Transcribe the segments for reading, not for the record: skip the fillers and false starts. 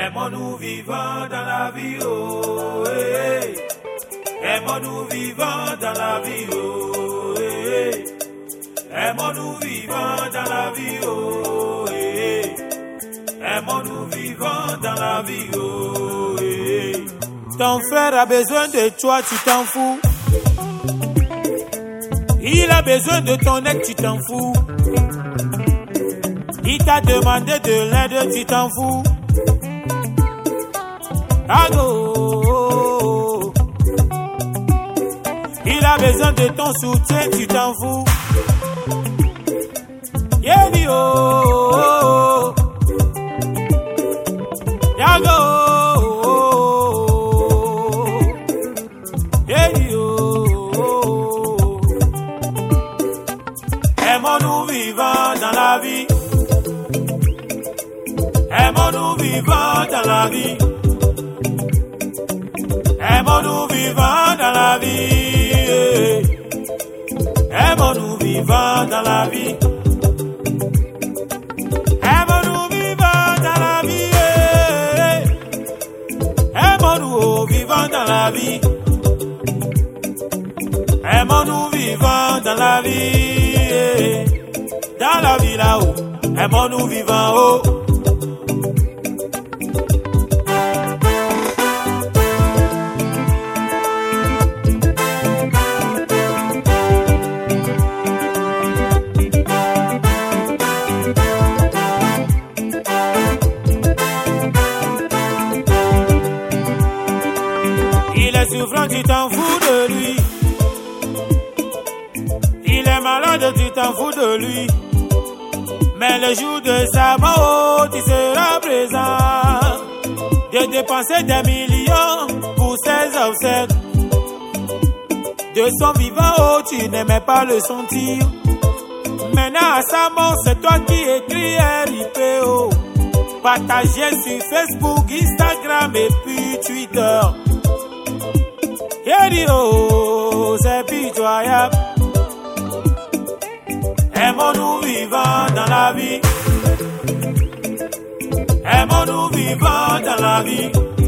Aimons-nous vivants dans la vie, oh, hey. Aimons-nous vivants dans la vie, oh, hey. Aimons-nous vivants dans la vie, oh, hey. Aimons-nous vivants dans la vie, oh, hey. Ton frère a besoin de toi, tu t'en fous. Il a besoin de ton aide, tu t'en fous. Il t'a demandé de l'aide, tu t'en fous. Ago. Il a besoin de ton soutien, tu t'en fous. Yebi oh. Yago. Yebi oh. Aimons-nous vivants dans la vie. Aimons-nous vivants dans la vie. Aimons-nous vivants dans la vie. Aimons-nous vivants dans la vie. Aimons-nous vivants dans la vie. Aimons-nous vivants dans la vie. Aimons-nous vivants dans la vie. Dans la vie là-haut. Aimons-nous vivants haut. Souffrant, tu t'en fous de lui. Il est malade, tu t'en fous de lui. Mais le jour de sa mort, tu seras présent. De dépenser des millions pour ses obsèques. De son vivant, oh, tu n'aimais pas le sentir. Maintenant à sa mort, c'est toi qui écris RIPO. Partagez sur Facebook, Instagram et puis Twitter. Yeri oh, c'est pitoyable. Aimons-nous vivants dans la vie. Aimons-nous vivants dans la vie.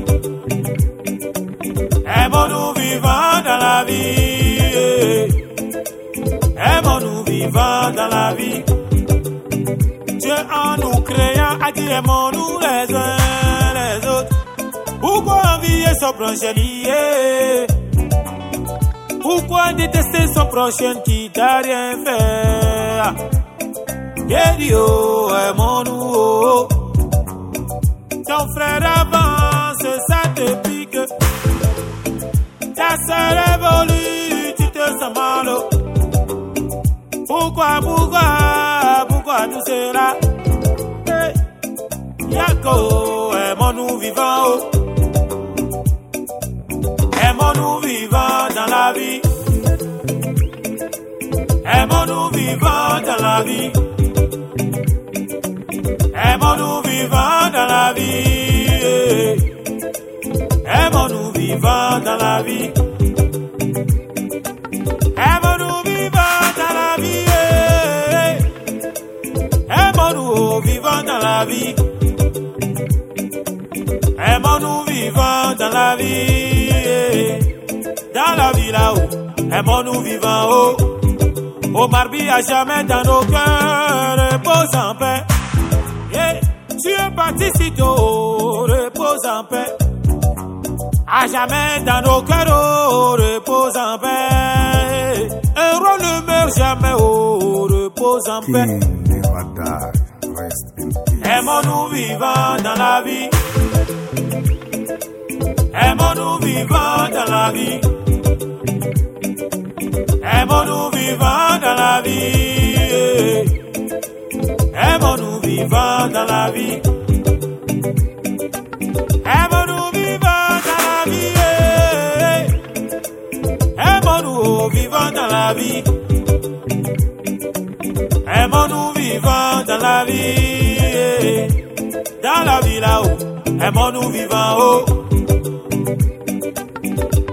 Aimons-nous vivants dans la vie. Aimons-nous vivants dans la vie. Dieu en nous créant a dit aimons-nous les uns les autres. Pourquoi envier son prochain lié? Pourquoi détester son prochain qui t'a rien fait? Yedio, aimons-nous, oh. Ton frère avance, ça te pique. Ta sœur évolue, tu te sens mal. Pourquoi tout cela? Hey. Yako, aimons-nous vivants, oh. Aimons-nous vivants dans la vie. Aimons-nous vivants dans la vie. Aimons-nous vivants dans la vie. Aimons-nous vivants dans la vie. Aimons-nous vivants dans la vie. Aimons-nous vivants dans la vie. Aimons-nous vivants dans la vie. Dans la vie là-haut, aimons-nous vivants haut. Au Marbi à jamais dans nos cœurs, repose en paix. Yeah. Tu es parti si tôt, repose en paix. À jamais dans nos cœurs, repose en paix. Un rôle ne meurt jamais, repose en paix. Aimons-nous vivants dans la vie. Aimons-nous vivants dans la vie. Aimons-nous vivants dans la vie. Aimons-nous vivants dans la vie. Aimons-nous vivants dans la vie. Aimons-nous vivants dans la vie. Aimons-nous vivants dans la vie. Dans la vie là-haut, aimons-nous vivants haut.